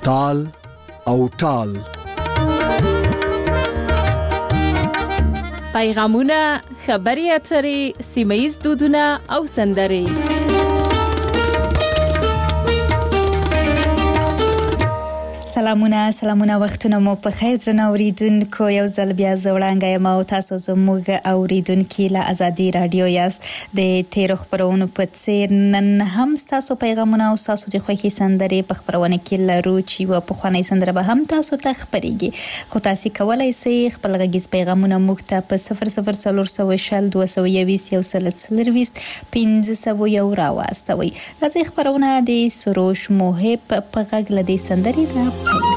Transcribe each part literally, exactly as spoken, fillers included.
تال او ټال. پیغامونه، خبري اترې، سیمه‌ییز دودونه او سندرې. سلامونه سلامونه وختونه مو په خیر درنه اوریدونکو، یو ځل بیا زه وړاندې یم او تاسو زموږ اوریدونکي له ازادي رادیو یاست. د تیرو خبرونو په څیر نن هم تاسو پیغامونه او تاسو د خوښي سندرې په خبرونه کې لرو چې یوه پخوانۍ سندره به هم تاسو ته خپرېږي، خو تاسو کولی شئ خپل غږیز پیغامونه موږ ته په صفر صفر څلور سوه شل دوه سوه یویشت یو سل څلرویشت پنځه سوه یو راواستوئ. راځئ خبرونه د سروش محب په غږ له دې سندرې را پیل کړو.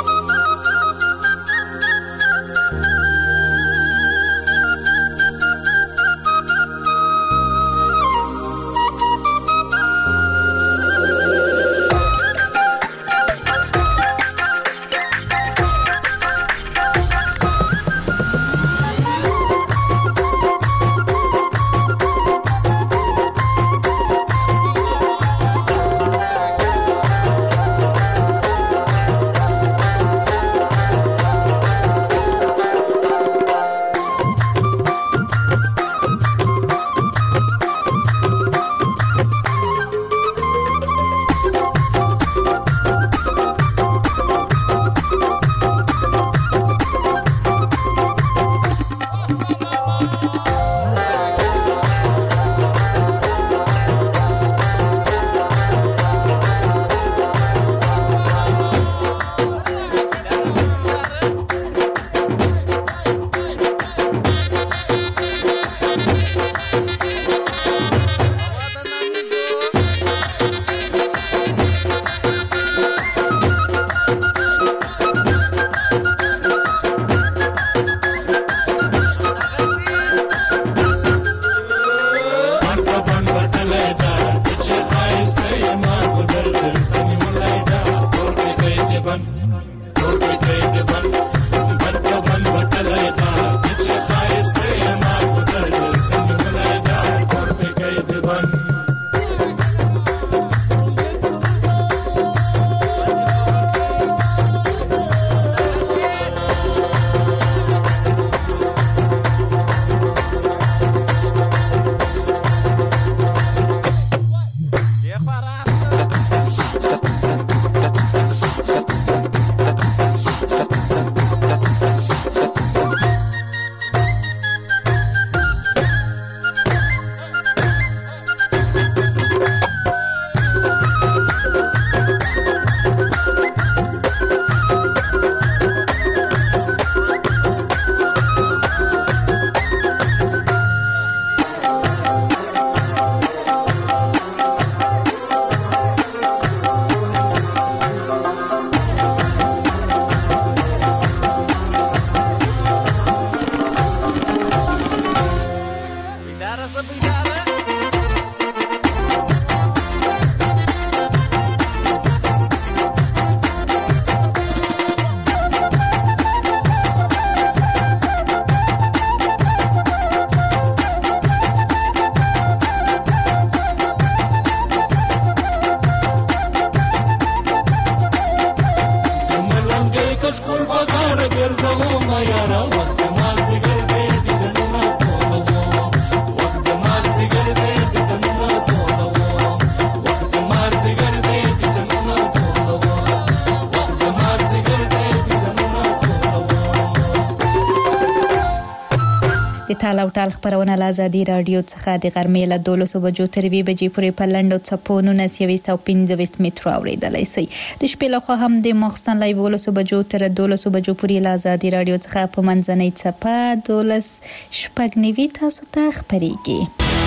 د تال او ټال خبرونه له ازادي رادیو څخه د غرمې له دولسو بجو تر یوې بجې پورې په لنډو څپو نولس یویشت او پنځه ویشت مترو اورېدلی شئ. د شپې لخوا هم د ماخوستن له یولسو بجو تر دولسو بجو پورې له ازادي رادیو څخه په منځنۍ څپه دولس شپږ نوي تاسو ته خپرېږي.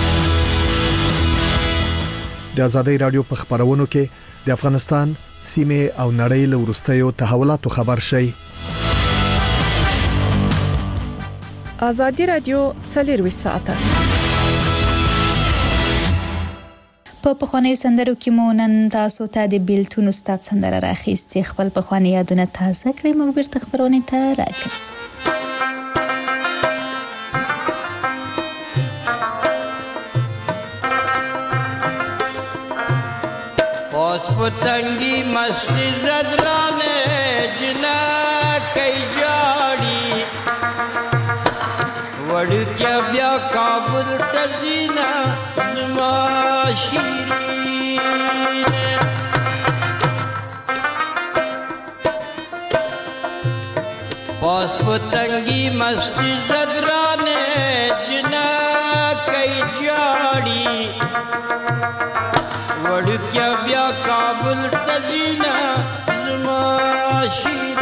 د ازادي رادیو په خبرونو کې د افغانستان سیمه او نړۍ له وروستیو تحولاتو خبر شئ. ازادي رادیو څلرویشت ساعته په پخوانیو سندرو کې مو نن تاسو ته د بیلتون استاد سندره راخیستې. خپل پخوانی یادونه تازه کړئ. موږ بیرته خبرونه ته راګرځو. پاس پتنگی مستی زدرانه جنا کئی جاڑی وڑکیا بیا کابل تزینا زما شیرین پاس پتنگی مستی زدرانے جنا کئی جاڑی وڑکیا بیا کابل تزینا زما شیرین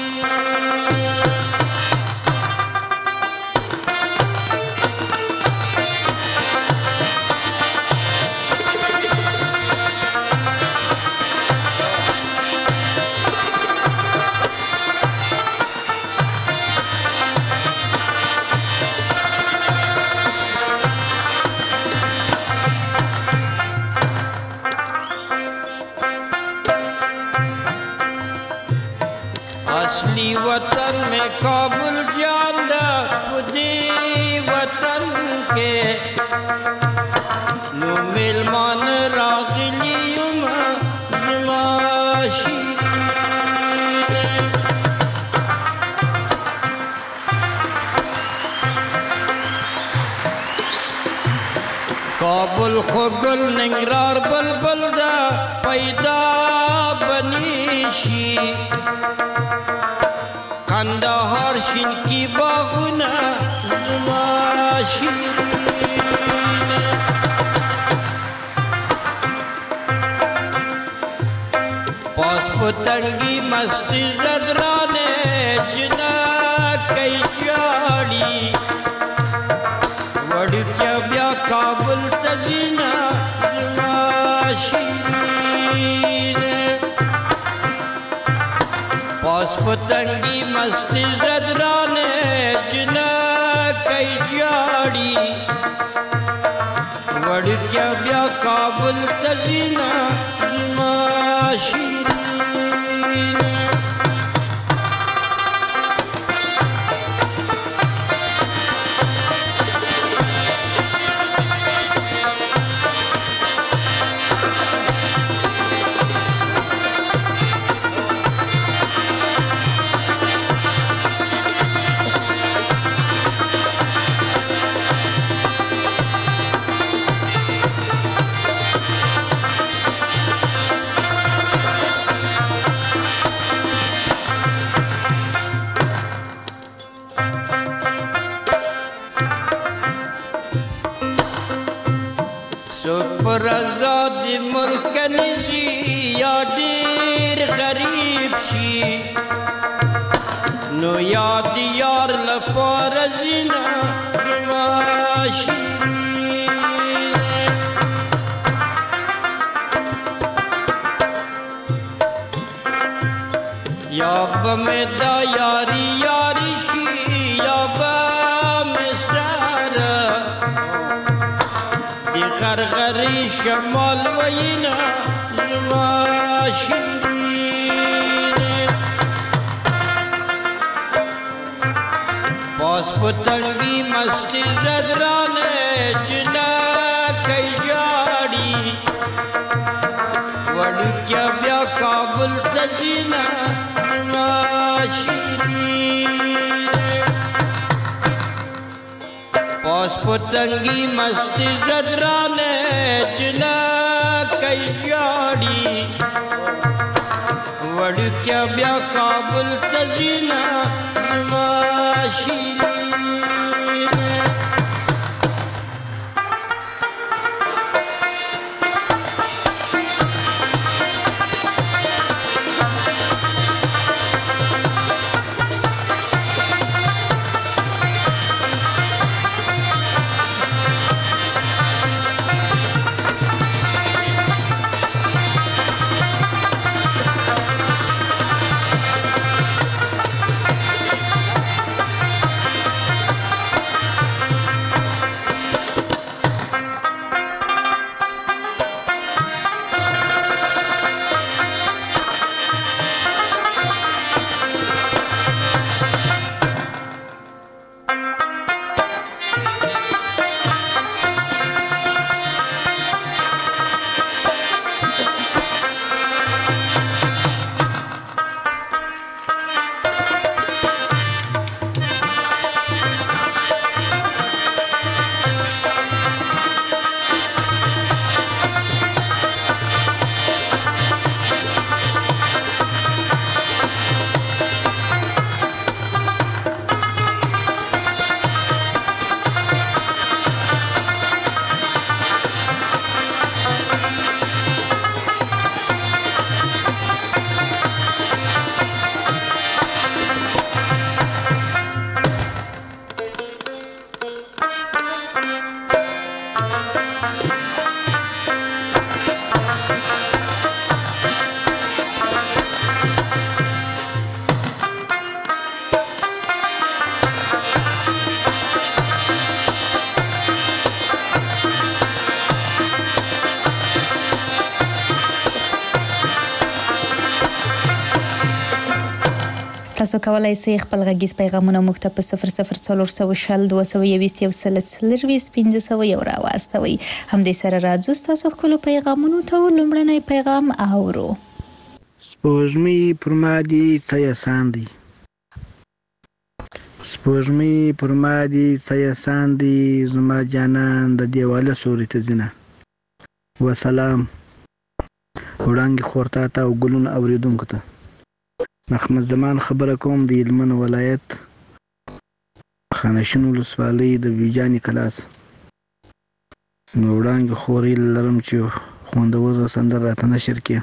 اصلی وطن میں کابل جاندہ خودی وطن کے نو ملمان راغلیم زما شیرین کابل خوگل ننگرار بلبل دا پیدا بنیشی کندهار شین کی باغونه زما شیرین پاس پتنگی مستی زدرانه جنا کئی جاڑی وڑکیا بیا کابل تزینا زما شیرین پاس پتنگی مستی زدرانے جنا کئی جاڑی وڑکیا بیا کابل تزینا زما شیرین پر آزاد ملک نشی یا دیر غریب شی نو یاد یار لپار زینا زما شیرین یا بمیدا یاری یاری شی یا بمسرارا دی غرغری شمال وینا زما شیرین پاس پتنگی مستی زدرانے جنا کئی جاڑی وڑکیا بیا کابل تزینا زما شیرین پاس پتنگی مستی زدرانے جنا کئی جاڑی وڑکیا بیا کابل تزینا زما شیرین تاسو کولای شئ خپل غږیز پیغامونه موږ ته په صفر صفر څلور سوه شل دوه سوه یوویشت یو سل څلرویشت پنځه سوه یو راواستوئ. همدې سره راځو ستاسو ښکلو پیغامونو ته. لومړنی پیغام اورو. سپوږمۍ پر ما دي څه احسان دی، سپوږمۍ پر ما دي څه احسان دی، زما جانان د دیواله سوري ته ځینه. وسلام وړانګې خورتا ته او ګلونه اوریدونکو ته. محمد زمان خبره کوم د هلمند ولایت خانشین ولسوالۍ د بیجانې کلاس. نو وړانګې خورې لرم چې خوندوره سندره راته نشر کړي.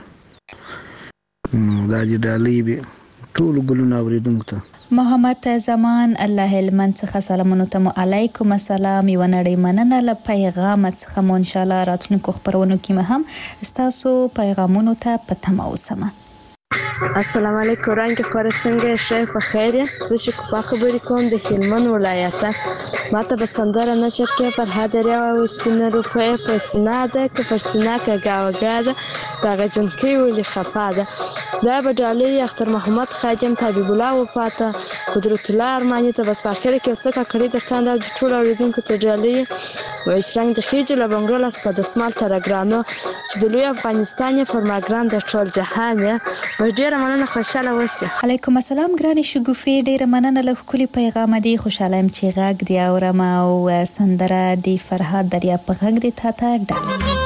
دا چې ډالۍ به ټولو ګلونه اوریدونکو ته. محمد زمان الله هلمند څخه سلامونه ته مو علیکم السلام. یو نړۍ مننه له پیغام څخه مو ان شاء الله راتلونکو خبرونو کې مهم ستاسو پیغامونو ته په تمه اوسم. السلام علیکم. رنګ خور څنګه ښه په خیر یې؟ زه شکوفا خبرې کوم د هلمند ولایته. ماته به سندره نشر کې پر هدریا او سپینه روپۍ په سینا ده که پر سینا کږه وږه ده دغه جنکۍ ولې خفا ده. دا به ډالۍ اختر محمد خادم طبیب الله وفاته قدرت الله ارماني ته بس په اخر کې څه کړی د ستاند د ټول اوریدونکو ته ډالۍ و اسرنګ د خېج له بنگال اس په دسمال تر ګرانو چې د لوی افغانستان فرماګران د ټول جهان ډیره مننه. خوشاله اوسئ. علیکم السلام ګرانې شګوفې. ډیره مننه له ښکلي پیغام دی. خوشاله یم چې غږ دی اورم او سندره دی فرهاد دریا په غږ دی تا ته ډالۍ.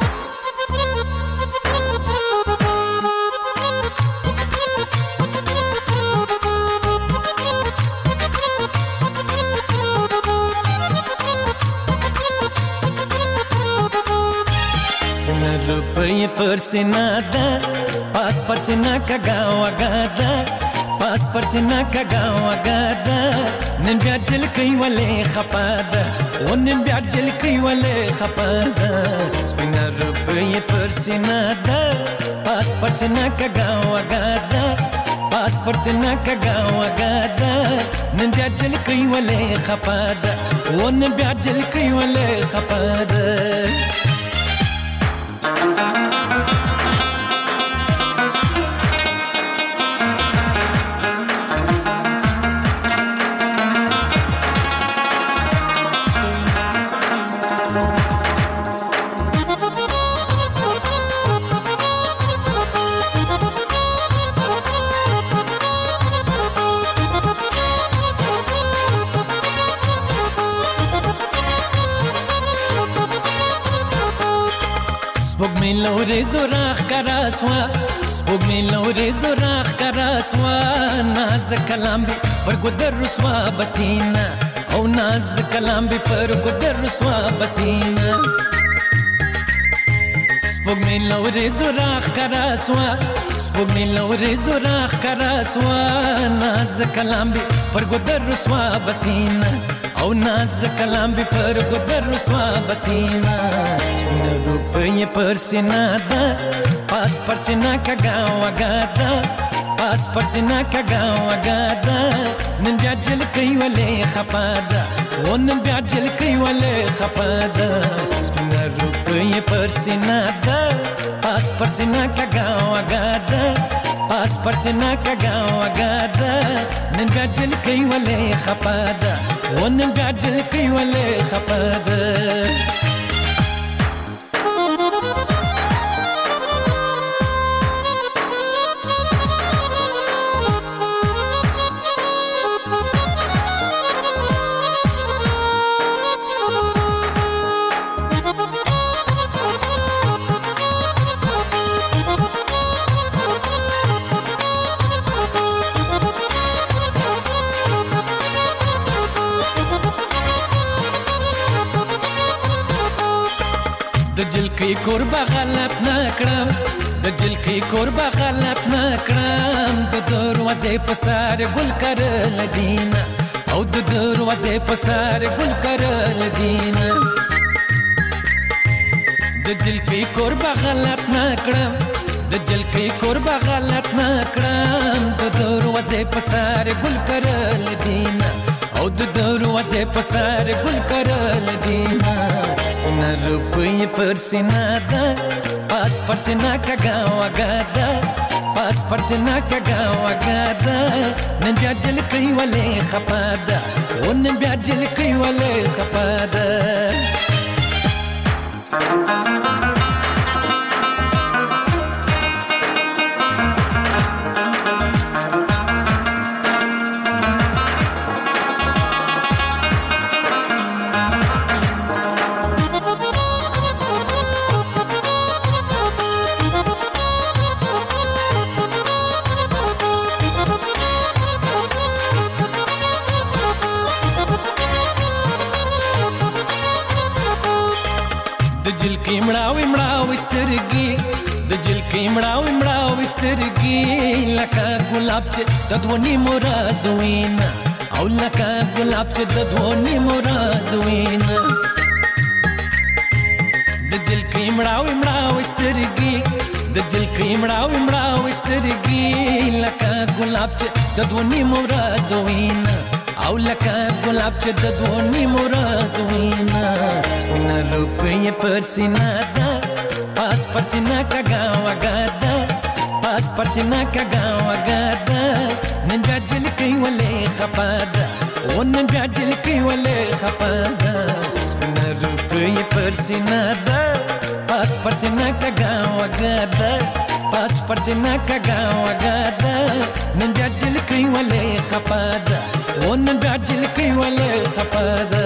روپی پر سینا دا پاس پر سینا کگا وگا دا پاس پر سینا کگا وگا دا نن بیا جل کئی والے خپا دا و نن بیا جل کئی والے خپا دا سپینا روپی پر سینا دا پاس پر سینا کگا وگا دا پاس پر سینا کگا وگا دا نن بیا جل کئی والے خپا دا و نن بیا جل کئی والے خپا دا. سپوږمۍ لورې زوراخ کراسوا سپوږمۍ لورې زوراخ کراسوا ناز کلام به پر ګدر رسوا بسینا او ناز کلام به پر ګدر رسوا بسینا. سپوږمۍ لورې زوراخ کراسوا سپوږمۍ لورې زوراخ کراسوا ناز کلام به پر ګدر رسوا بسینا او ناز کلام به پر ګدر رسوا بسینا. سپینه روپۍ پر سینا ده پاس پر سینا کږه وږه ده پاس پر سینا کږه وږه ده نن بیا جلکۍ ولې خفا ده و نن بیا جلکۍ ولې خفا ده. سپینه روپۍ پر سینا ده پاس پر سینا کږه وږه ده پاس پر سینا کږه وږه ده نن بیا جلکۍ ولې خفا ده و نن بیا جلکۍ ولې خفا ده. د جلکۍ کوربه غلط نکړم د جلکۍ کوربه غلط نکړم د دروازې په سر ګل کرل دینه او د دروازې په سر ګل کرل دینه د جلکۍ کوربه غلط نکړم د جلکۍ کوربه غلط نکړم د دروازې په سر ګل کرل دینه او د دروازې په سر ګل کرل دینه. سپینه روپۍ پر سینه ده پاس پر سینه کږه وږه ده پاس پر سینا کګا وګادا نن بیا جل کوي ولې خپادا او نن بیا جل کوي ولې خپادا مړاوي مړاوي سترګي د جلکې مړاوي مړاوي سترګي لکه ګلاب چې د دوونی مرازوین او لکه ګلاب چې د دوونی مرازوین د جلکې مړاوي مړاوي سترګي د جلکې مړاوي مړاوي سترګي لکه ګلاب چې د دوونی مرازوین او لکه ګلاب چې د دوونی مرازوینا سپینه روپۍ پر سینه ده پاس پر سینه کګا وګاده پاس پر سینه کګا وګاده نن بیا جل کوي ولې خپاده او نن بیا جل کوي ولې خپاده سپینه روپۍ پر سینه ده پاس پر سینه کګا وګاده پاس پر سینه کګا وګاده نن بیا جل کوي ولې خپاده ونن بیا جل کوي ولې خپاده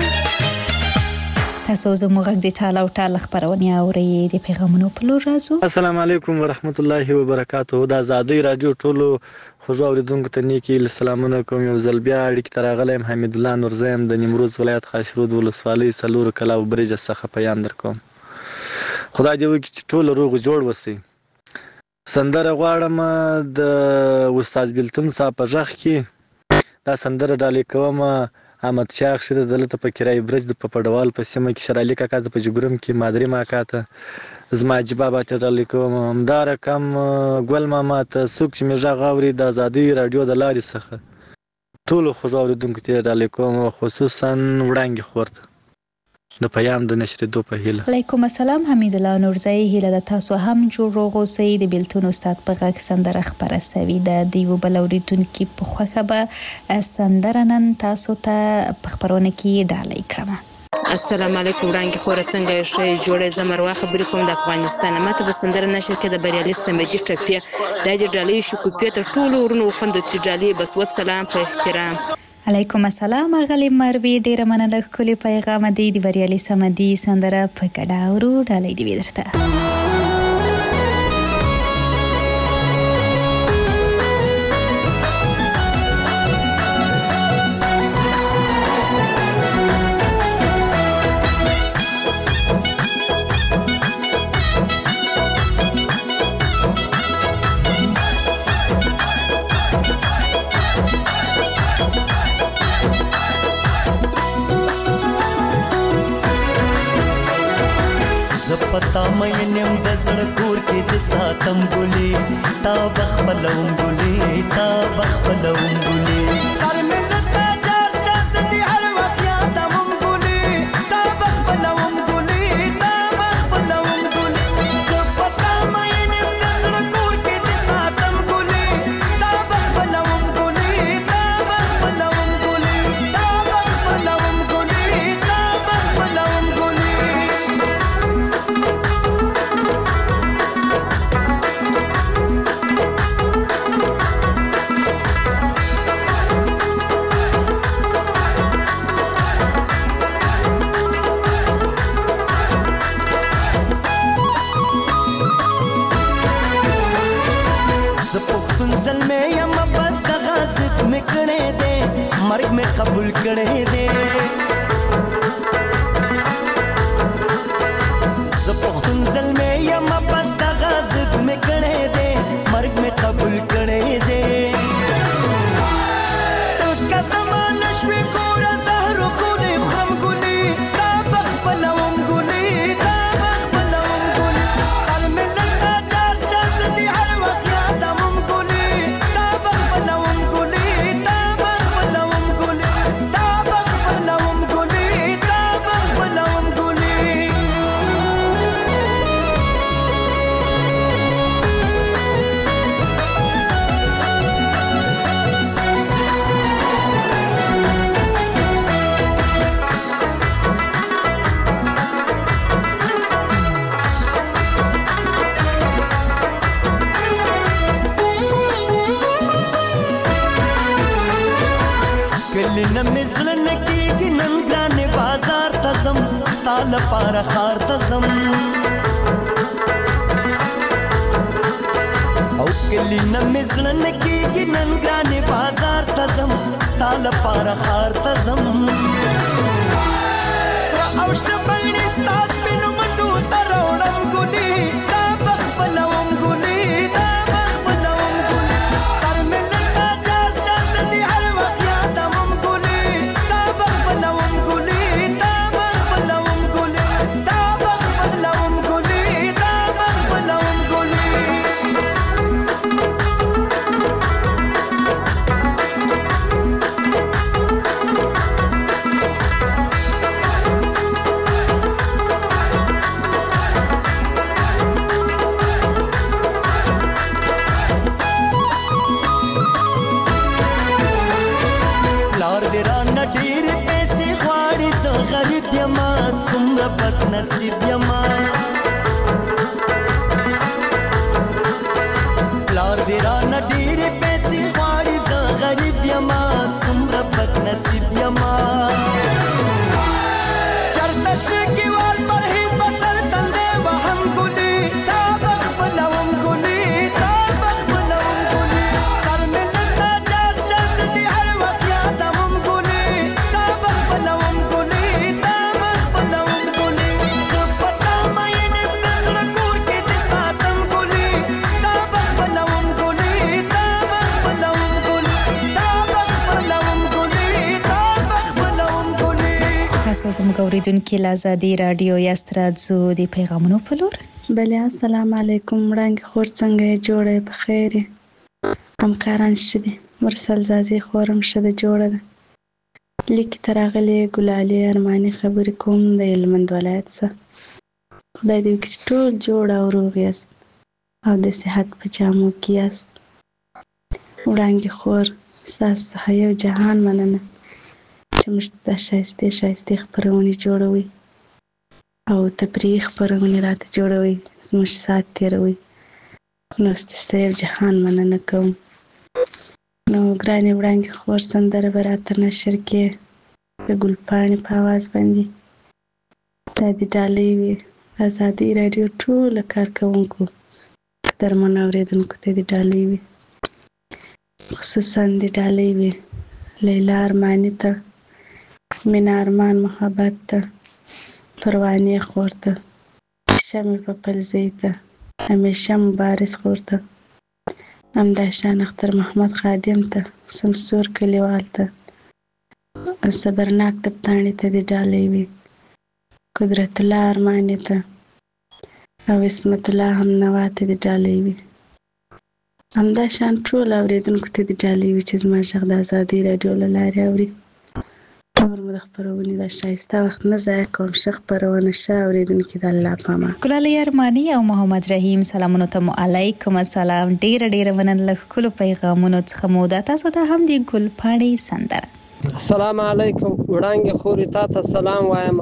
تاسو زموږ د تعالی او تعالی خبرونه اوري د پیغامونو په لور راځو. السلام علیکم ورحمت الله وبرکاته. د آزادۍ رادیو ټولو خوږو اوریدونکو ته نیکی سلامونه کوم. یو ځل بیا اړیکې ته راغلم. حمید الله نورزیم د نیمروز ولایت خاشرود ولسوالۍ څلور کلا او برج څخه پیام درکوم. خدای دې وکړي چې ټول روغ جوړ وسی. سندره غواړم د استاد بلتون صاحب په ژغ کې دا سندره ډالې کوم. احمد شاه خشید دلته په کرای برج د پپړوال په سیمه کې شرالی کاکا د پجګرم کې مادری ماکا ته زما جبابه ته ډالې کوم. همدا رقم ګل ماما ته څوک چې مې غږ اوري د آزادۍ رادیو د لارې څخه ټولو خوږو اوریدونکو ته ډالې کوم، خصوصا وړانګې خور ته د پیام د نشریدو په هیله. علیکم السلام. حمید الله نورزی هیله د تاسو هم جوړ روغ اوسئ. د بیلتون استاد په غږ سندره خبره سوي د دیو بل اوریدونکو په خوښه به سندره نن تاسو ته په خبرونه کې ډالۍ کړم. السلام علیکم وړانګې خوره څنګه یې ښه جوړې زمر وا خبرې کوم د افغانستان ماته به سندره نشر کې د بریالي سمجي ټپیا د دې ډالۍ شو کوپې ته ټول ورونو خوند چې ډالۍ بس والسلام په احترام. علیکم السلام. اغلی مروي ډیره مننه کلی پیغام دی د بریالي سمدي سندره په کډا ورو ډالۍ دی ورته. پتا مې نیم د زړه کور کې د ساتم ګلې تا بخبلوم ګلې تا بخبلوم ګلې سر مې لته چار شاس دي هر وخت یادم ګلې تا بخبلوم ګلې تا بخبلوم ګلې پتا مې نیم د زړه کور کې د ساتم ګلې تا بخبلوم ګلې تا بخبلوم ګلې تا بخبلوم ګلې تا بخبلوم ګلې. مرګ میں قبول کړه دے زپختون زلمے یم پس د غازت میں کړه دے مرګ میں قبول کړه دے کا زمان شوي ګور زهر ګوري خرم ګولي تا بخبلوم ګولي تا بخبلوم ګولي سر ملت چار شاز دي هر وخت یادم ګولي تا بخبلوم ګولي تا بخبلوم ګولي تا بخبلوم ګولي لپاره خار ته ځم او کلی نه مې زړه نه کېږي نن ګرانې بازار ته ځم ستا لپاره خار ته ځم سره او شنه بڼې ستا سپینو منډو ته راوړم ګلې دا به خپلوم ګلې دا به خپلوم ګلې سر مې نن دا چار شانسه دي هر وخت یادوم ګلې دا به خپلوم ګلې دا به خپلوم ګلې دا به خپلوم ګلې دا به خپلوم ګلې ډېرې پیسې غواړي زه غریب یما څومره بد نصیب یما پلار دې رانه ډېرې پیسې غواړي زه غریب یما څومره بد نصیب یما چرته شګې وال پرهیز به سر تندی وهم ګلې دا به خپلوم ګلې دا به خپلوم ګلې سر مې نن دا چار شانسې دي هر وخت یادوم تاسو زموږ اوریدونکو له آزادي رادیو یاست راځو د پیغامونو په لور. بله السلام علیکم وړانګې خور څنګه یې جوړه په خیر همکاران ښه دي مرسل زازي خورم ښه ده جوړه ده لیکې ته راغلې ګلالي ارماني خبرې کوم د هلمند ولایت څخه خدای دې وکړي چې ټول جوړ او روغ یاست او د صحت په جامو کې یاست وړانګې خور ستاسو څخه یو جهان مننه چې موږ ته دا ښایستې ښایستې خپرونې جوړوئ او تفریحي خپرونې راته جوړوئ زموږ ساعت تېروئ نو ستاسو جهان مننه کوم نو ګرانې وړانګې خور سندره به راته نشر کې د ګلپاڼې په اواز باندې دا د ډالۍ وي ازادي راډیو ټوله کارکوونکو قدرمنو اورېدونکو ته د ډالۍ وي خصوصا د ډالۍ وي لیلا ارماني ته مینا ارمان محبت ته پروانې خور ته شمې پپلزۍ ته همیشه مبارز خور ته همداشان اختر محمد خادم ته سمسور کلیوال ته صبرناک تبتاڼي ته د ډالۍ وي قدرت الله ارماني ته او عصمت الله همنوا ته د ډالۍ وي همداشان ټول اورېدونکو ته د ډالۍ وي چې زما غږ د ازادي راډیو له لارې اوري نور مو د خپرونې دا ښایسته وخت نه ضایع کوم ښه خپرونه ښه اورېدونکي د الله په امان ګلالۍ ارماني او محمد رحیم سلامونه ته مو علیکم السلام ډېره ډېره مننه له ښکلو پیغامونو څخه مو دا تاسو ته هم د ګلپاڼې سندره السلام علیکم وړانګې خورې تا ته سلام وایم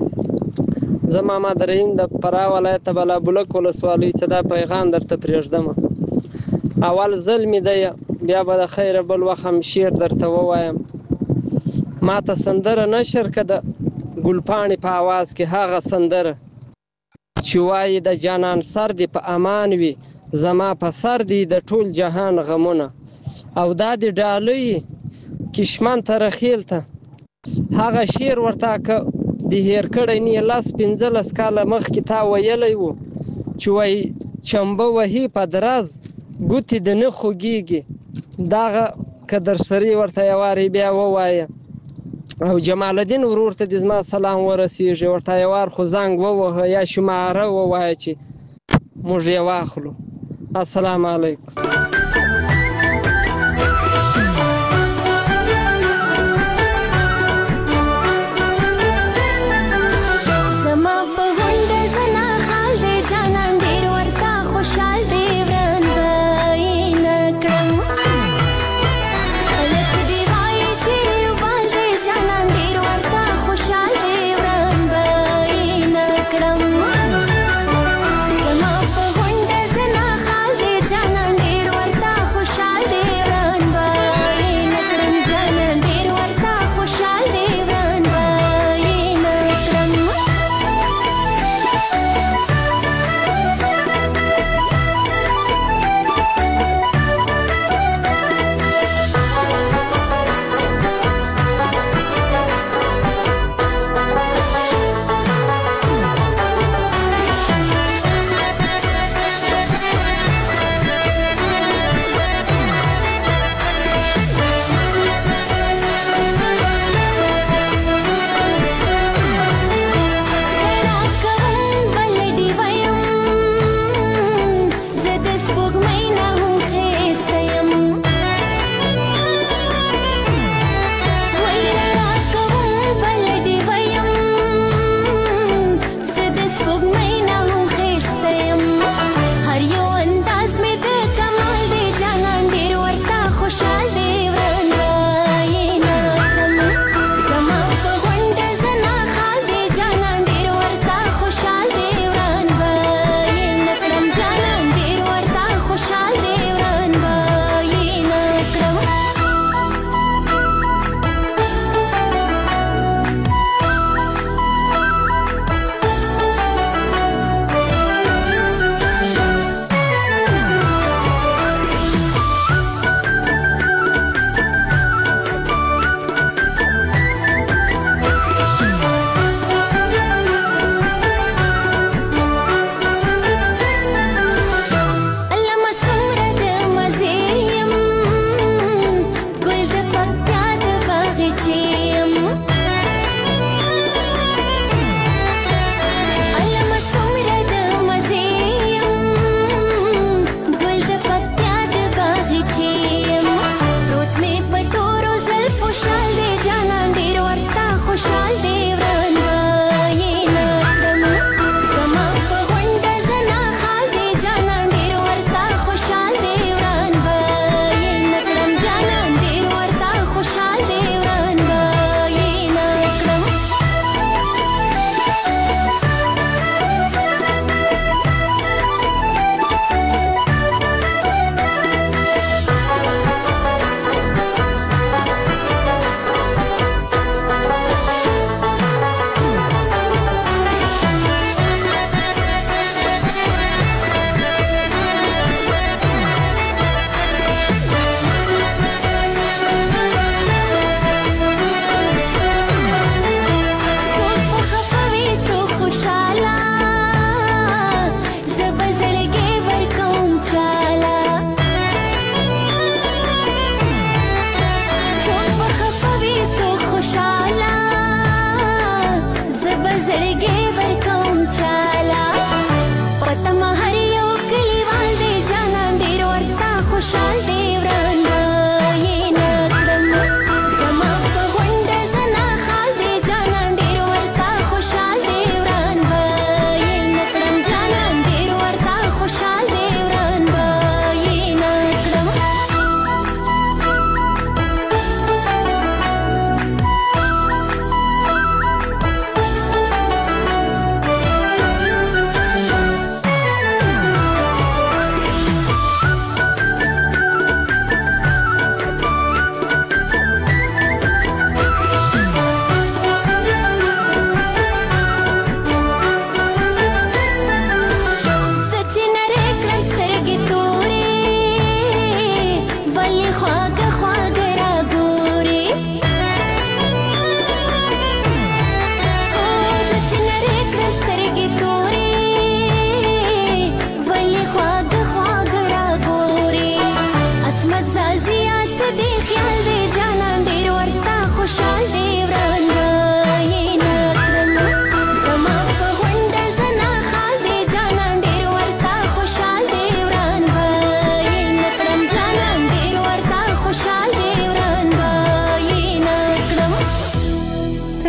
زه محمد رحیم د فراه ولایت بلابلک ولسوالۍ څخه دا پیغام درته پرېږدم اول ځل مې دی بیا به د خیره بل وخت هم شعر درته ووایم ما ته سندره نشر که د ګلپاڼې په اواز کې هغه سندره چې وایي د جانان سر دې په امان وي زما په سر دې د ټول جهان غمونه او دا د ډالۍ کشمن ته رخیل ته هغه شعر ورته که د هیر کړی نه لس پنځلس کاله مخکې تا ویلی و چې وایي چمبه وهي په درز ګوتې د نه خوږېږي دغه که درسري ورته یوارې بیا ووایه او جمال الدین ورور ته د زما سلام ورسیږي ورته یوار خو زنګ ووهه یا شماره ووایه چې موږ یې واخلو السلام علیکم Janan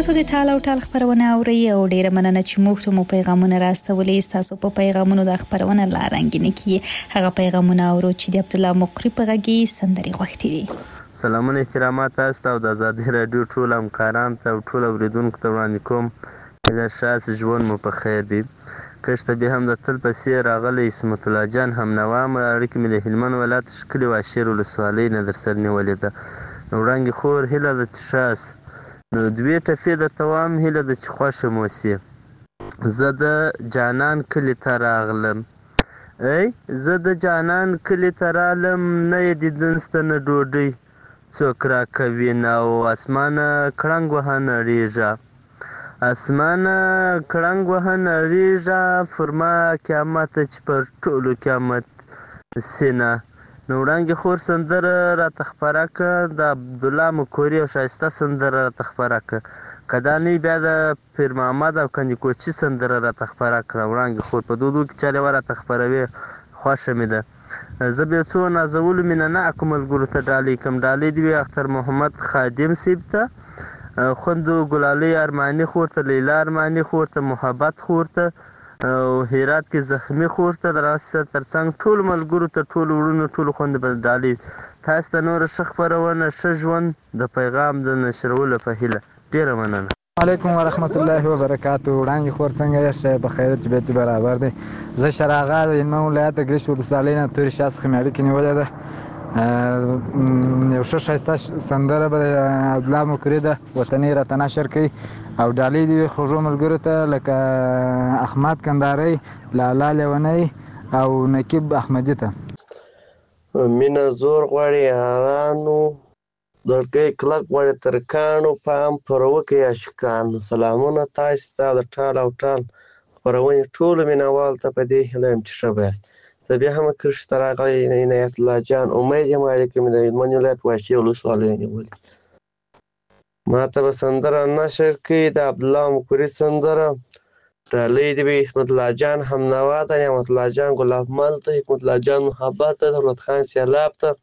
تاسو د ټال او ټال خبرونه اورئ او ډیره مننه چې موږ ته مو پیغامونه راستولې. تاسو په پیغامونو د خبرونه لا رنګینه کی هغه پیغامونه اورو چې د عبد الله مقری په غږی سندري غوښتي دي. سلامونه احترامات تاسو او د آزادي رادیو ټول همکاران ته او ټول اوریدونکو ته وړاندې کوم چې شاس ژوند مو په خیر وي. کشته به هم د تل پسې راغلی اسمت الله جان هم نوام اړیکې مې د هلمند ولایت ښکلي واشیر ولسوالۍ نه در سره نیولې ده. نو وړانګې خور هیله ده چې شاس نو دوی ټفې درته وایم هیله ده چې خوښه مو سي. زه د جانان کلي ته راغلم ای زه د جانان کلي ته رالم نه یې دیدن سته نه ډوډۍ څوک راکوي نه او اسمانه کړنګ وهه نړېږه اسمانه کړنګ وهه نړېږه پر ما قیامت چې پر ټولو قیامت سینه. نو وړانګې خور سندره راته خپره کړه د عبدالله مکوري او ښایسته سندره راته خپره کړه. که دا نه بیا د پیر محمد او کندیکوچي سندره راته خپره کړه. وړانګې خور په دودو کې چارې وا راته خپروي خوښه مې ده. زه بیا څو نازولو مینه ناکو ملګرو ته ډالۍ کړم. ډالۍ دې وي اختر محمد خادم صیب ته، خوندو ګلالۍ ارماني خور ته، لیلا ارماني خور ته، محبت خور ته او هرات کې زخمی خور ته د راسته ترڅنګ ټول ملګرو ته ټول وړونو ټول خوند به ډالۍ. تاسو ته نور ښه خپرونه ښه ژوند د پیغام د نشرولو په هیله. ډیره مننه. علیکم ورحمت الله وبرکاتو. وړانګې خور څنګه یې؟ په خیرت طبیعت برابر دی. زه شراغا د هلمند ولایت د ګرشت ولسوالۍ نه تورې شا څخه مې اړیکې نیولې ده. یو ښه ښایسته سندره به د عبدالله مکري ده وطني راته نشر کوي او ډالۍ دې وي خوږو ملګرو ته لکه احمد کندارۍ، لالا لیونی او نقیب احمدي ته. مینه زور غواړي یارانو دړګۍ کلک غواړي ترکانو پام پر وکړئ عاشقانو. سلامونه تاسو ته د ټال او ټال خپرونې ټولو مینوالو ته په دې هیله یم چې ښه به یاست. زه بیا هم کښت ته راغلی عنایت الله جان امید یم اړیکې مې د هلمند ولایت واشیر ولسوالۍ نیولې. ما ته به سندره نشر کړي د عبدالله مکوري سندره. ډالۍ دې وي حکمت الله جان همنوا ته، نعمت الله جان ګلاب مل ته، حکمت الله جان محبت ته، دولت خان سیلاب ته،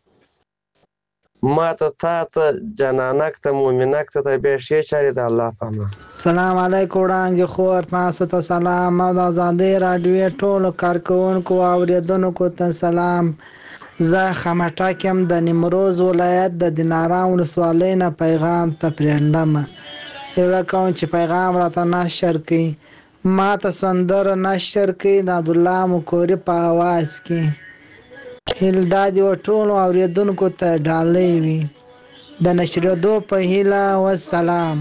ما ته تا ته جانانک ته، مومنک ته بیا ښې چارې د الله په امان. سلام علیکم وړانګې خور تاسو ته سلام او د آزادۍ راډیو ټولو کارکوونکو او اورېدونکو ته سلام. زه خمټک یم د نیمروز ولایت د دینارام ولسوالۍ نه پیغام ته پرېږدم. هیله کوم چې پیغام راته نشر کړي. ما ته سندره نشر کړي د عبدالله مکوري په اواز کې. هیله دا دې و ټولو اورېدونکو ته ډالۍ وي د نشرېدو په هیله. والسلام.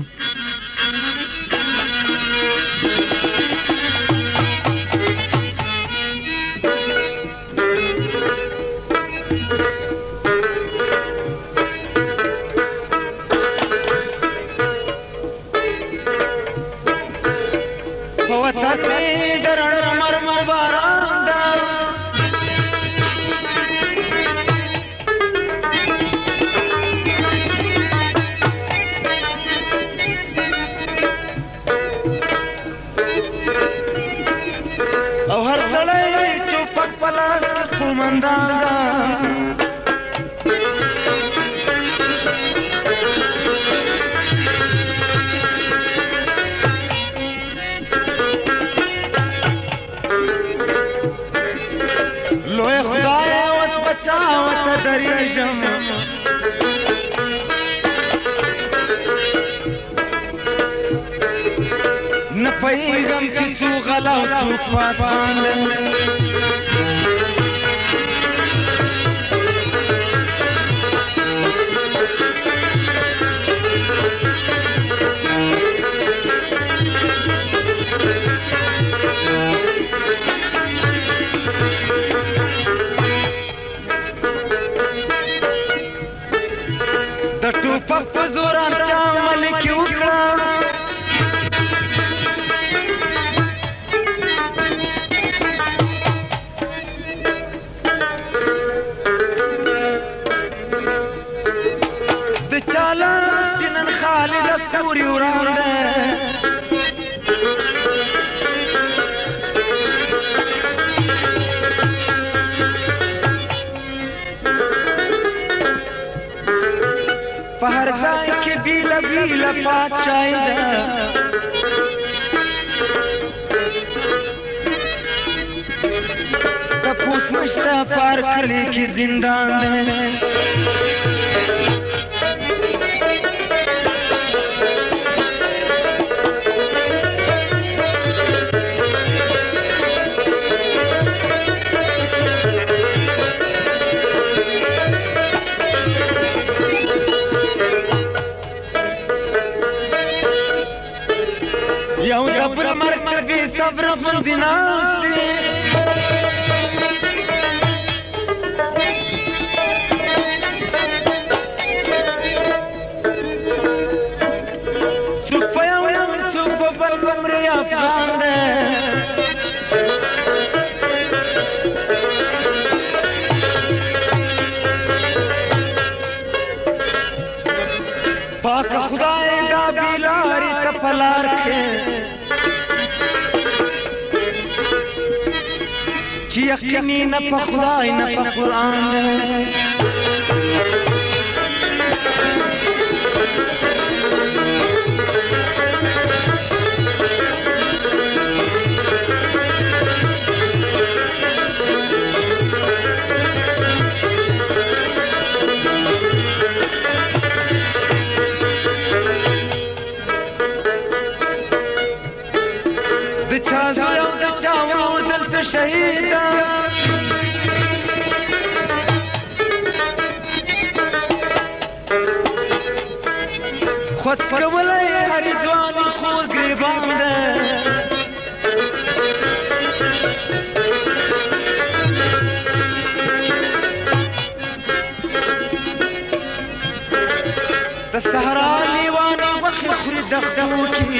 نه پوهېږم چې څو غلا او څوک پاسبان د ټوپک په زور چا ملکي وکړه قبیله پادشاهی ده تپوس نشته پار کلی کې زندان ده یو دبل مرکبی صبر غوندې ناست دی څوک په یو یم څوک په بل بمري افغان دی پاک خدای دا بیلاری ته په لار کې چې یقیني نه په خدای نه په قرآن دی د چا زوی او د چا ورور دلته شهید ده خود کولی هر ځوان خور ګریبان ده د صحرا لیوانې غوښې خوري دښتو کې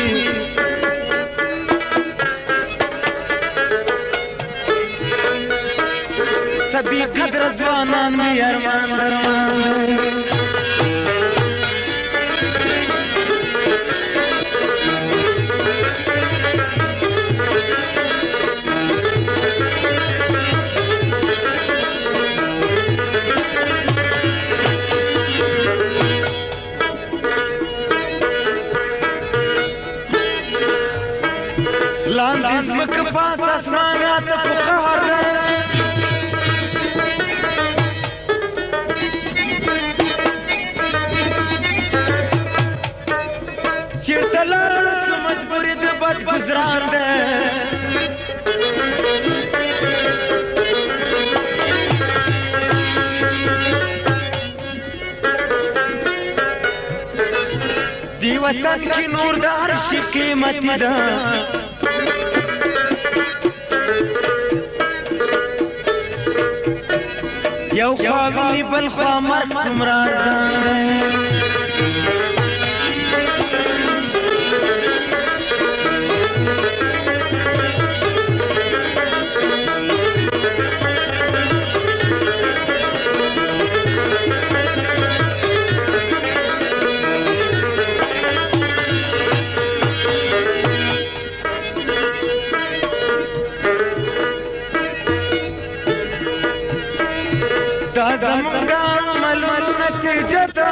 سبي قدر ځوانان مې ارمان درمان لاندې ځمکه پاس اسمانات په قهر ده چیرته لاړ څه مجبوري د بد ګذران ده دی وطن کې نور د هر شي قیمتي ده یو خوا ویني بل خوا مرګ څومره ارزان دی دا زمونږ عملونو نتیجه ده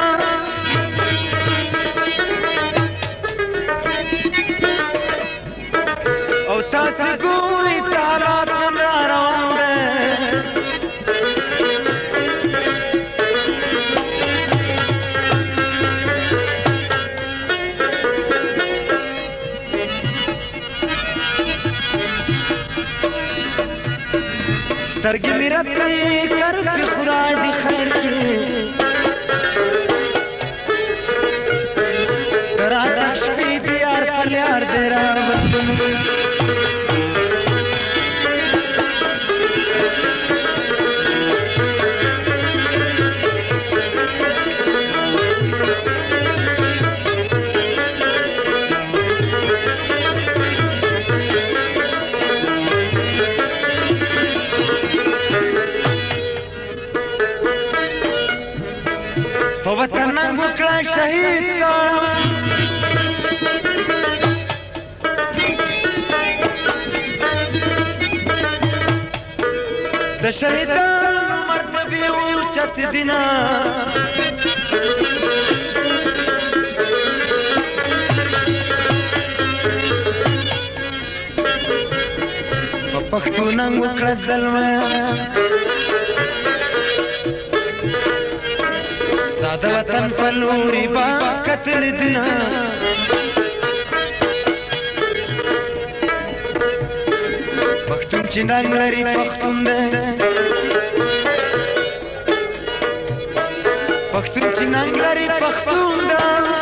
او تاسې ګورئ څه حالات نن را روان دی سترګې مې رپې کر پې خدای دې خیر کړي راته شپې دې یار پر یار دې راوستم وطن نن وکړه شهید کا د شهیدانو مرتبې اوچت دینه پښتون وکړه زلمه ساده وطن په لوري با قتل دنا پښتون چې ننګ لري پښتون دی پښتون چې ننګ لري پښتون دی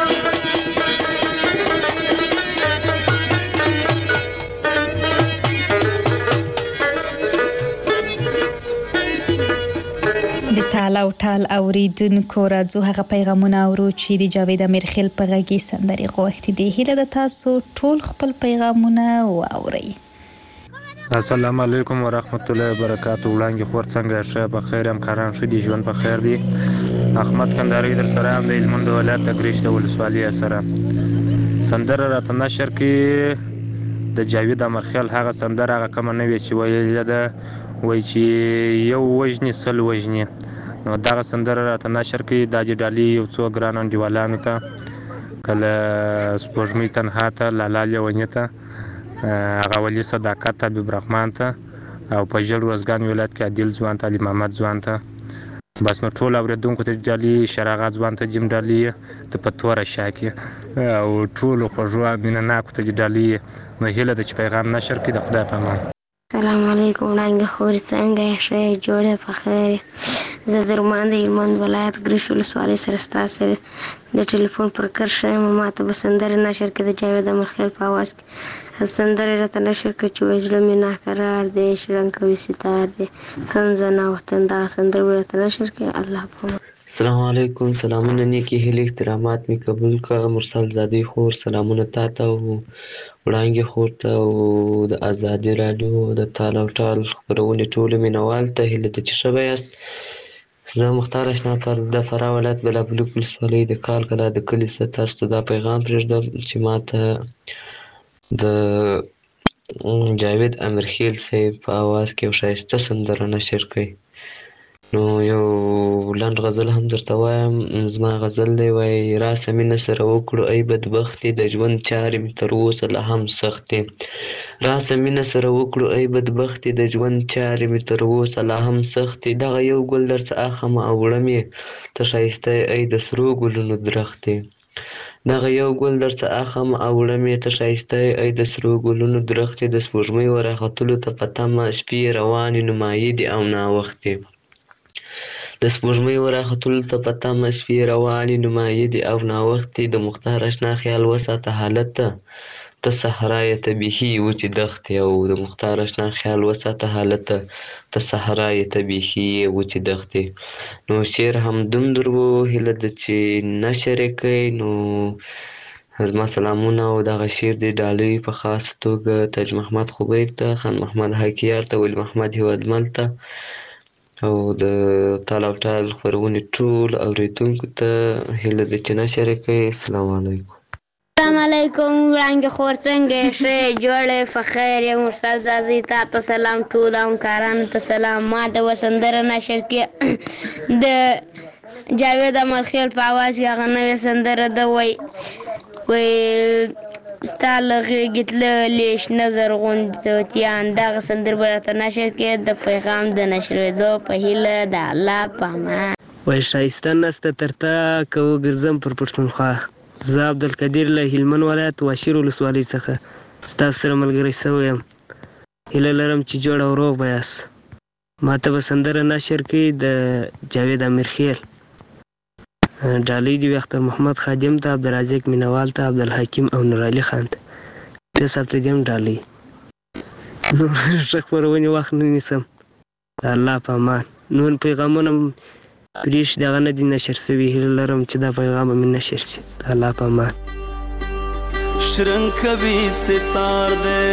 د تال او ټال اوریدونکو راځو هغه پیغامونه اورو چې د جاوید امیرخیل په غږی سندري غوښتي دي. هیله د تاسو ټول خپل پیغامونه واورئ. السلام علیکم ورحمت الله وبرکاتہ. وړاندې خور څنګه شه په خیر هم کاران شدي ژوند په خیر دی. احمد کندهاری در سره هم د هلمند ولایت تګریشته ولسوالۍ سره سندره راته نشر کې د جاوید امیرخیل هغه سندره هغه کوم نه وی چې ویل ده وای چې یو وجنی سل وجنی نو دا سندره راته نشر کې د جډالي یو څو ګران انډیوالانو ته کله سپوږمۍ تنها ته لالاله ونیته هغه ولي صداقت ته حبیب رحمان ته او په جل روزګان ولایت کې عادل ځوان ته علي محمد ځوان ته بس نو ټول اوریدونکو ته جالي شراغات ځوان ته جیم ډالي ته پتوره شاکي او ټول خوږه مینه ناکو ته جالي نو هله د پیغام نشر کې د خدای په امان. السلام علیکم وړاندې خور څنګه ښه جوړه په خیر زه درمان د هلمند ولایت ګریش ولسوالۍ سره ستاسو د ټلیفون پر کار شوم ماته به سندره نشر کې د جاوید امیرخیل په आवाज کې سندره راته نشر کې چې وجله مې نه قرار دی شرنګ کوي ستار دی سنځنا وطن دا سندره راته نشر کې الله په السلام علیکم سلامونه نیکی هیله احترامات می قبول کا مرسل زادی خور سلامونه تاته او وړاندې خور ته او د ازادي رادیو د تال او ټال خبرونه ټول مینوال ته هیله ته چې شوی است زه مختار اشنا پر د فرا ولایت بلابلوک ولسوالۍ د کال کلا د کلي ست تاسو دا پیغام پرېږدم چې ماته د جاوید امیرخیل صاحب په आवाज کې یو ښایسته سندره نشر کړئ. نو یو لنډ غزل هم درته وایم زما غزل دی وایي راسه مینه سره وکړو ای بدبختې د ژوند چارې مې تر اوسه لا هم سختې راسه مینه سره وکړو ای بدبختې د ژوند چارې مې تر اوسه لا هم سختې دغه یو ګل درڅه اخمه او وړم یې ته ښایسته ای د سرو ګلونو درختې دغه یو ګل درڅه اخم او وړم یې ته ښایسته ای د سرو ګلونو درختې د سپوږمۍ ورختلو ته په تمه شپې روانې نمایي دي او ناوختې د سپوږمۍ ورختلو ته په تمه شپې روانې نمایي دي او ناوختې د مختار اشنا خیال وساته حالت ته ته صحرا یې ته بیخي وچې دښتې او د مختار اشنا خیال وساته حالت ته ته صحرا یې ته بیخي وچې دښتې نو شعر همدوم در و هیله ده چې نشر یې کړئ. نو زما سلامونه او دغه شعر د ډالۍ په خاصه توګه تاج محمد خبیب ته خان محمد حکیار ته ولی محمد هیوادمل ته او د تال او ټال خپرونې ټول اورېدونکو ته هیله ده چې نشر یې کړئ. السلام علیکم. السلام علیکم وړاندې خور څنګه ښه جوړه په خیر یم مرسل زازي تاته سلام ټول همکارانو ته سلام ما د سندره نشر کې د جاوید امیرخیل په आवाज کې هغه نوې سندره ده وایي وایي ستا له غېږې تللې شنه زرغون توتیان دغه سندره به راته نشر کې د پیغام د نشرېدو په هیله د الله په امان. وایي ښایسته نسته تر تا که وګرځم پر پښتونخوا زه عبدالقدیر له هلمند ولایت واشیر ولسوالۍ څخه ستاسو سره ملګری شوی یم. هیله لرم چې جوړ او روغ به یاست. ما ته به سندره نشر کړي د جاوید امیرخیل ډالۍ دي وي اختر محمد خادم ته عبدالرازق مینوال ته عبدالحکیم او نورعلي خان ته پیس هفته دیم ډالۍ نور ښه خپرونې وخت نه نیسم د الله په امان. نور پیغامونه پریش دغه نه دي نشر شوي هیله لرم چې دا پیغام به مې نشر شي د الله په امان. شرنګ کوي ستار دې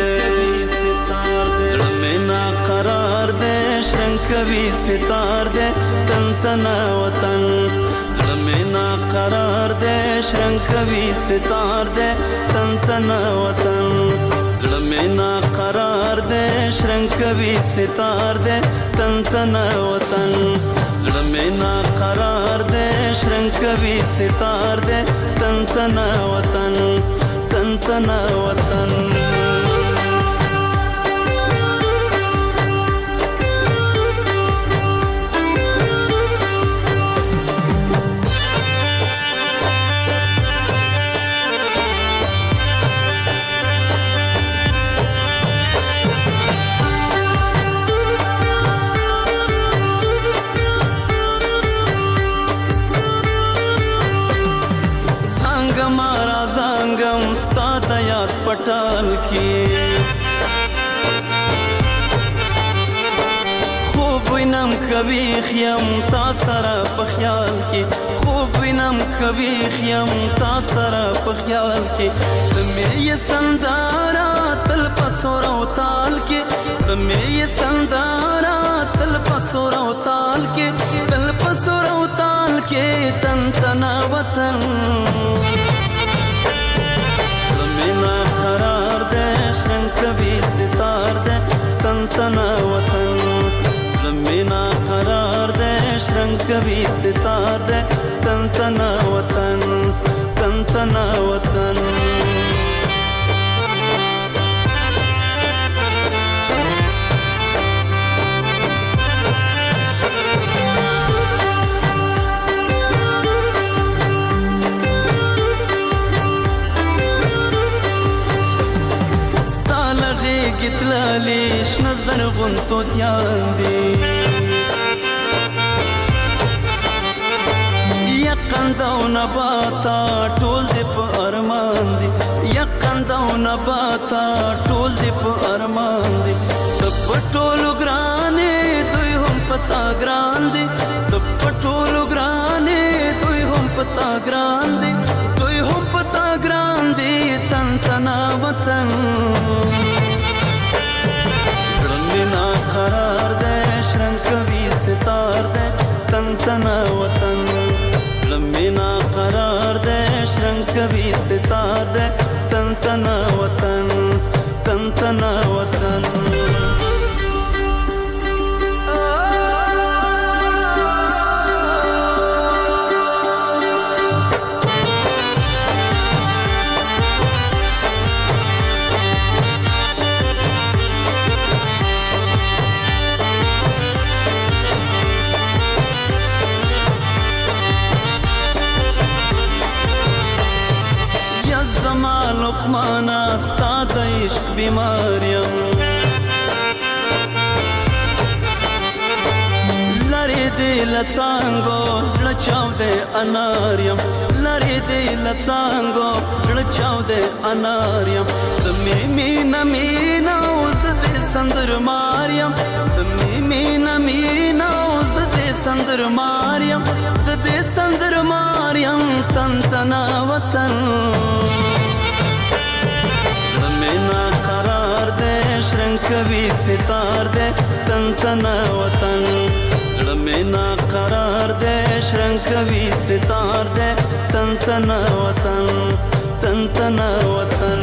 زړه مې ناقرار دې شرنګ کوي ستار دې تن تنا وطن زړه مې ناقرار دې شرنګ کوي ستار دې تن تنا وطن زړه مې ناقرار دې شرنګ کوي ستار دې تن تنا وطن زړه مې ناقرار دې شرنګ کوي ستار دې تن تنا وطن تن تنا وطن وینم کوي خیم تا سره په خیال کې خوب وینم کوي خیم تا سره په خیال کې تمې یې سندارا تل په سور او تال کې تمې یې سندارا تل په سور او تال کې تل په سور او تال کې تن تنا وطن زمینا قرار دے شرنگ کبھی ستار دے تن تنا وطن زمینا قرار دے شرنگ کبھی ستار دے تن تنا وطن تن تنا وطن گتلالی شنظر غنتو دیان دی یقند او نباتا ټول دی په ارمان دی یقند او نباتا ټول دی په ارمان دی تب ټولو ګرانې دوی هم پتا ګران دی تب ټولو ګرانې دوی هم پتا ګران دی دوی هم پتا ګران دی تن تنا وطن زمینا قرار دے شرنگ کبھی ستار دے تن تنا وطن زمینا قرار دے شرنگ کبھی ستار دے تن تنا وطن تن تنا وطن لقمانا ستا د عشق بیماریم لری دی لڅانګو زړه چاودې اناریم لری دی لڅانګو زړه چاودې اناریم تمې مینا مینا اوس دې سندر ماریم تمې مینا مینا اوس دې سندر ماریم زدې سندر ماریم تن تنا وطن زمینا قرار دے شرنگ کبھی ستار دے تن تنا وطن زمینا قرار دے شرنگ کبھی ستار دے تن تنا وطن تن تنا وطن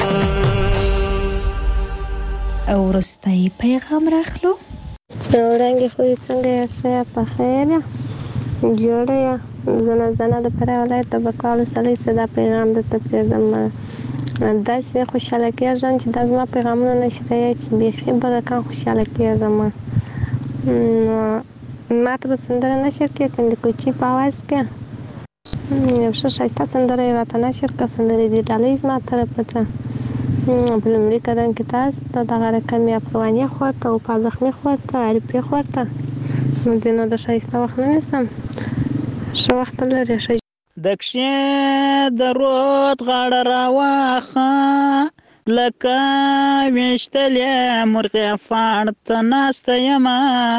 او وروستی پیغام راخلو وړانګې خوی څنګه یې ښه په خیر جوړه یا زنه زنه د فراه ولایت د بکوال سړی څه دا پیغام درته پرېږدم داسې خوشحاله کېږم چې دا زما پیغامونه نشریه چې بیخي به رقم خوشحاله کېږم نو ما ته به سندره نشر کړې کندکوچي په اواز کې یو ښه ښایسته سندره یې راته نشر کړه سندرې دې ډالۍ زما طرفه څه په لومړي قدم کې تاسو ته دغه رقم یا پروانې خور ته او په زخمي خور ته عارفې خور ته نو دې نه د ښایسته وخت نه نیسم ښه وخت لرې ښه د کښې د رود غاړه راواخه لکه ویشتلې مرغې فاڼ ته ناسته یمه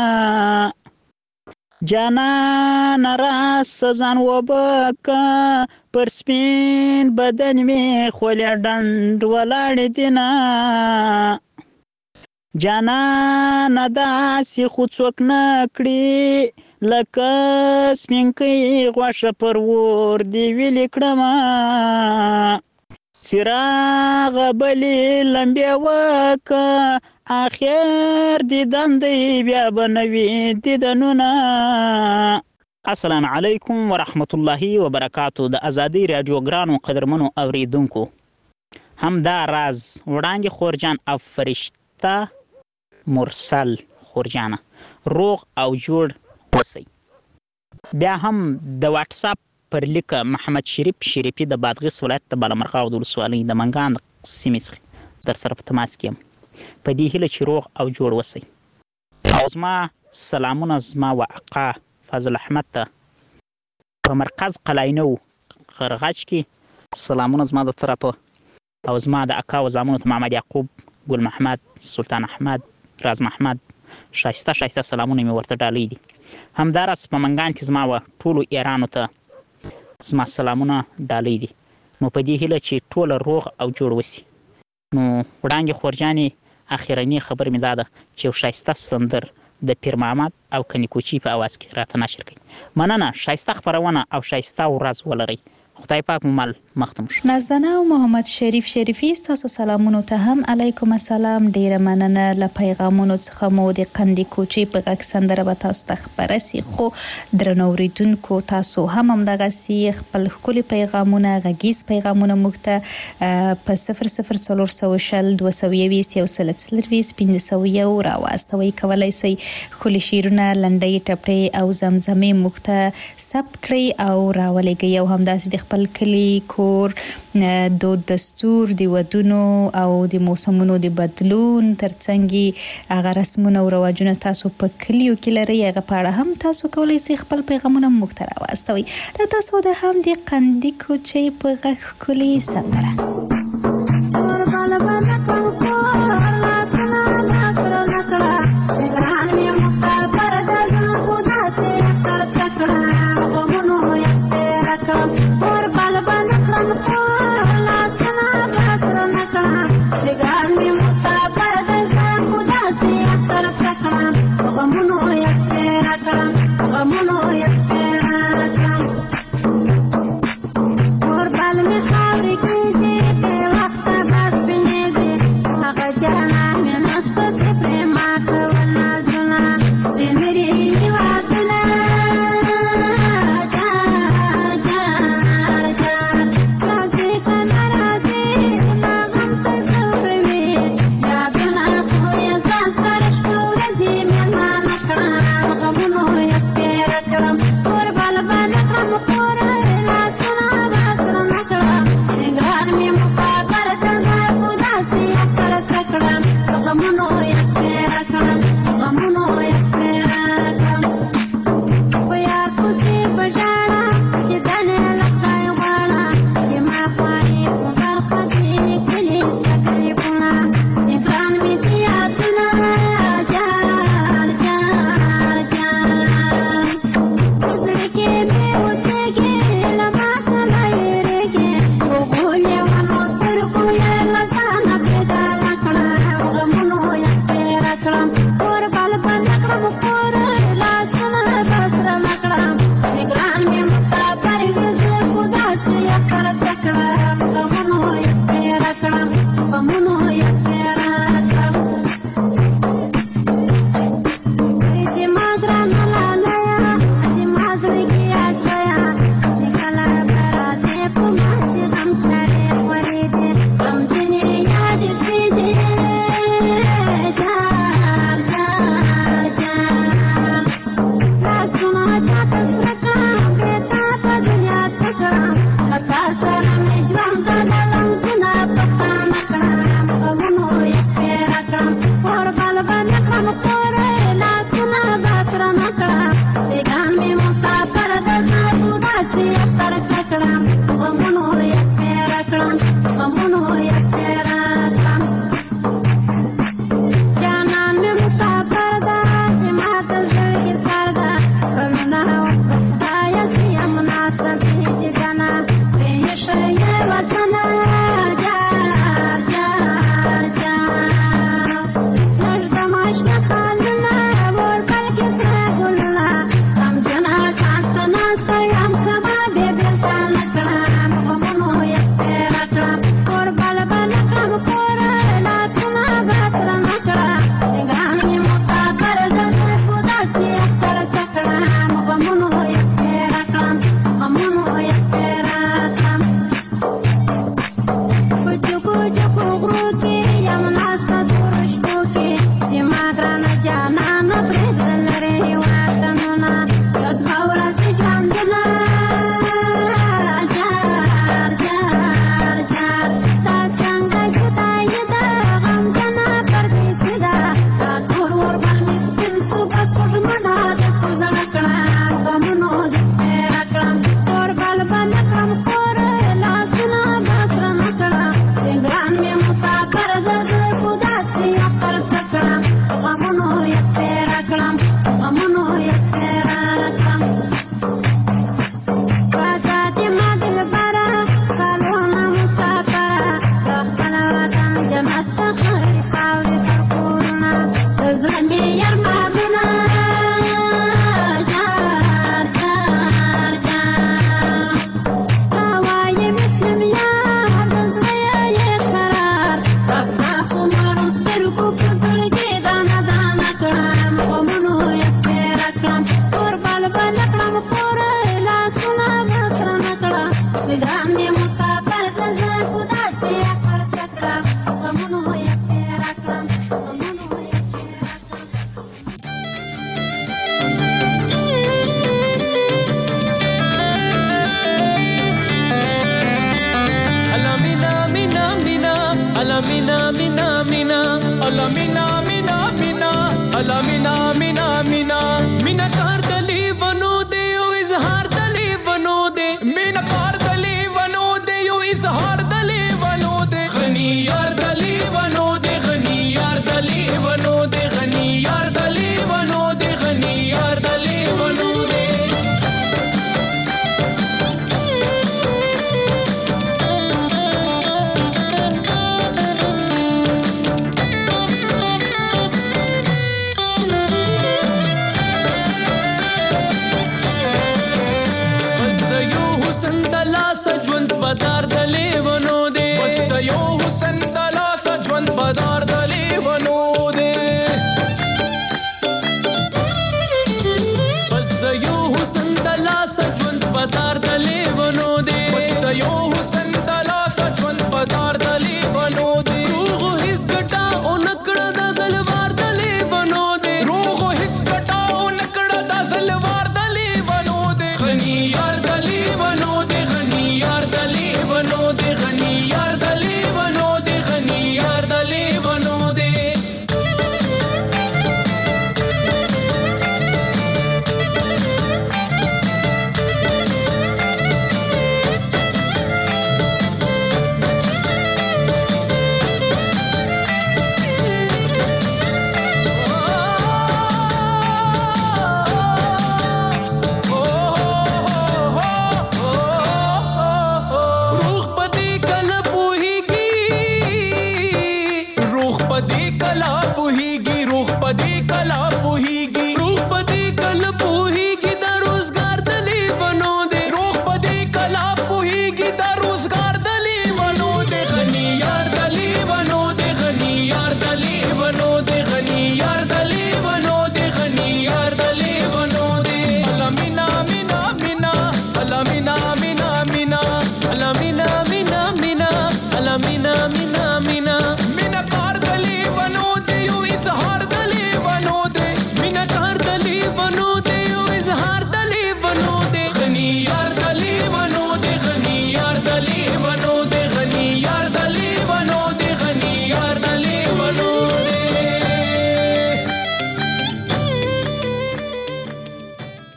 جانانه راسه ځان وبکه پر سپین بدن مې خولې ډنډ ولاړې دینه جانانه داسې خو څوک نه کړي لکه سپینکۍ غوښه پر اور دې ویلې کړمه څراغه بلې لمبې وکه اخر دیدن دی بیا به نه وي دیدنونه. السلام علیکم ورحمت الله وبرکاتو. د ازادي راډیو ګرانو قدرمنو اوریدونکو، همدا راز وړانګې خورجان او فرشته مرسل خورجانه روغ او جوړ اوسئ. بیا هم د واټساپ پر لیکه محمد شریف شریفي د بادغیس ولایت د بالامرغاو د ولسوالۍ د منګان سیمې څخه در سره په تماس کې یم. په دې هیله چې روغ او جوړ اوسئ. او زما سلامونه زما و اقا فضل احمد ته په مرکز قلاینو غرغچ کې سلامونه زما د طرفه، او زما د اکا و زامنو ته محمد یعقوب، ګل محمد، سلطان احمد، راز محمد ښایسته ښایسته سلامونه مې ورته ډالۍ دي. همداراز په منګان کې زما وه ټولو ایرانو ته زما سلامونه ډالۍ دي. نو په دې هیله چې ټوله روغ او جوړ وسي. نو وړانګې خورجانې اخرنۍ خبر مې دا ده چې یو ښایسته سندر د پیر محمد او کني کوچي په اواز کې راته نشر کړي. مننه، ښایسته خپرونه او ښایسته ورځ ولرئ. خدای پاک مو مل مختم شو. نازدانه او محمد شریف شریفي ستاسو سلامونو ته هم علیکم السلام. ډیره مننه له پیغامونو څخه مو د قندي کوچي په غږ سندره به تاسو ته خبره سي. خو درنو اوریدونکو تاسو هم همدغسې خپل ښکلي پیغامونه غږیز پیغامونه موږ ته په صفر صفر څلور سوه شل دوه سوه یویشت یو سل څلرویشت پنځه سوه یو راواستوئ. کولی شئ ښکلي شعرونه لنډۍ ټپړې او زمزمې موږ ته ثبت کړئ او راولېږئ او همداسې د خپل کلی کور دود دستور د ودونو او د موسمونو د بدلون ترڅنګ هغه رسمونه او رواجونه تاسو په کلیو کې لرئ هغه په اړه هم تاسو کولی شئ خپل پیغامونه موږ ته راواستوئ. د تاسو د هم د قندي کوچۍ په غږ ښکلې سندره ژوند په دار د لیونو دی بس د یو حسن